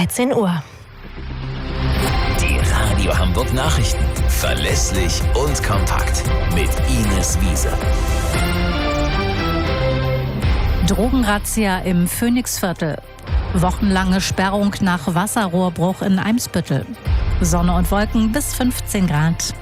13 Uhr. Die Radio Hamburg Nachrichten. Verlässlich und kompakt. Mit Ines Wiese. Drogenrazzia im Phoenixviertel. Wochenlange Sperrung nach Wasserrohrbruch in Eimsbüttel. Sonne und Wolken bis 15 Grad.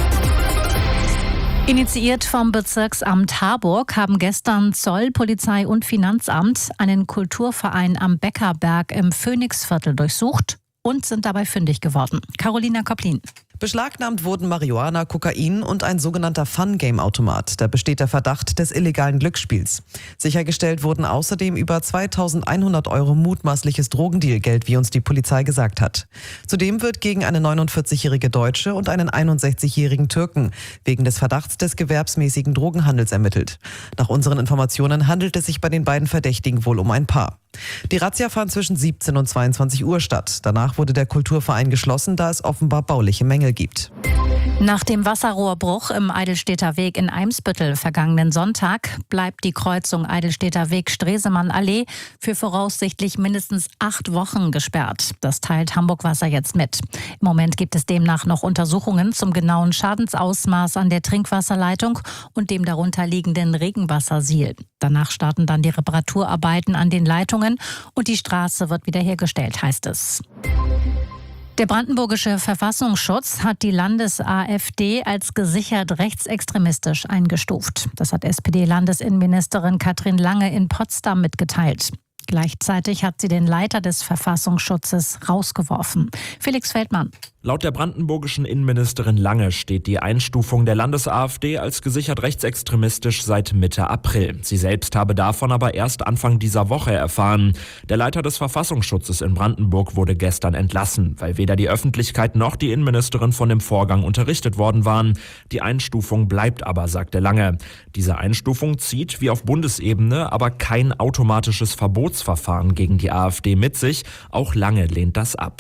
Initiiert vom Bezirksamt Harburg haben gestern Zoll, Polizei und Finanzamt einen Kulturverein am Beckerberg im Phoenixviertel durchsucht und sind dabei fündig geworden. Carolina Koplin. Beschlagnahmt wurden Marihuana, Kokain und ein sogenannter Fun-Game-Automat. Da besteht der Verdacht des illegalen Glücksspiels. Sichergestellt wurden außerdem über 2.100 Euro mutmaßliches Drogendealgeld, wie uns die Polizei gesagt hat. Zudem wird gegen eine 49-jährige Deutsche und einen 61-jährigen Türken wegen des Verdachts des gewerbsmäßigen Drogenhandels ermittelt. Nach unseren Informationen handelt es sich bei den beiden Verdächtigen wohl um ein Paar. Die Razzia fand zwischen 17 und 22 Uhr statt. Danach wurde der Kulturverein geschlossen, da es offenbar bauliche Mängel gibt. Nach dem Wasserrohrbruch im Eidelstädter Weg in Eimsbüttel vergangenen Sonntag bleibt die Kreuzung Eidelstädter Weg-Stresemann-Allee für voraussichtlich mindestens 8 Wochen gesperrt. Das teilt Hamburg Wasser jetzt mit. Im Moment gibt es demnach noch Untersuchungen zum genauen Schadensausmaß an der Trinkwasserleitung und dem darunter liegenden Regenwassersiel. Danach starten dann die Reparaturarbeiten an den Leitungen und die Straße wird wiederhergestellt, heißt es. Der brandenburgische Verfassungsschutz hat die Landes-AfD als gesichert rechtsextremistisch eingestuft. Das hat SPD-Landesinnenministerin Katrin Lange in Potsdam mitgeteilt. Gleichzeitig hat sie den Leiter des Verfassungsschutzes rausgeworfen. Felix Feldmann. Laut der brandenburgischen Innenministerin Lange steht die Einstufung der Landes-AfD als gesichert rechtsextremistisch seit Mitte April. Sie selbst habe davon aber erst Anfang dieser Woche erfahren. Der Leiter des Verfassungsschutzes in Brandenburg wurde gestern entlassen, weil weder die Öffentlichkeit noch die Innenministerin von dem Vorgang unterrichtet worden waren. Die Einstufung bleibt aber, sagte Lange. Diese Einstufung zieht, wie auf Bundesebene, aber kein automatisches Verbotsverfahren gegen die AfD mit sich. Auch Lange lehnt das ab.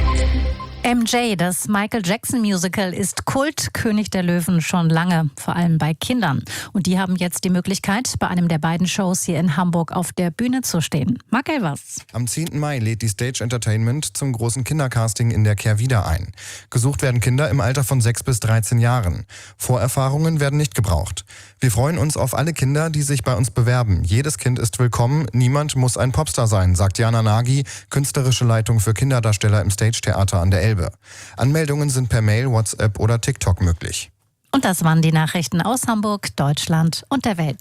MJ, das Michael Jackson Musical, ist Kult, König der Löwen schon lange, vor allem bei Kindern. Und die haben jetzt die Möglichkeit, bei einem der beiden Shows hier in Hamburg auf der Bühne zu stehen. Marc Elvers. Am 10. Mai lädt die Stage Entertainment zum großen Kindercasting in der Kehrwieder ein. Gesucht werden Kinder im Alter von 6 bis 13 Jahren. Vorerfahrungen werden nicht gebraucht. Wir freuen uns auf alle Kinder, die sich bei uns bewerben. Jedes Kind ist willkommen, niemand muss ein Popstar sein, sagt Jana Nagy, künstlerische Leitung für Kinderdarsteller im Stage-Theater an der Elbe. Anmeldungen sind per Mail, WhatsApp oder TikTok möglich. Und das waren die Nachrichten aus Hamburg, Deutschland und der Welt.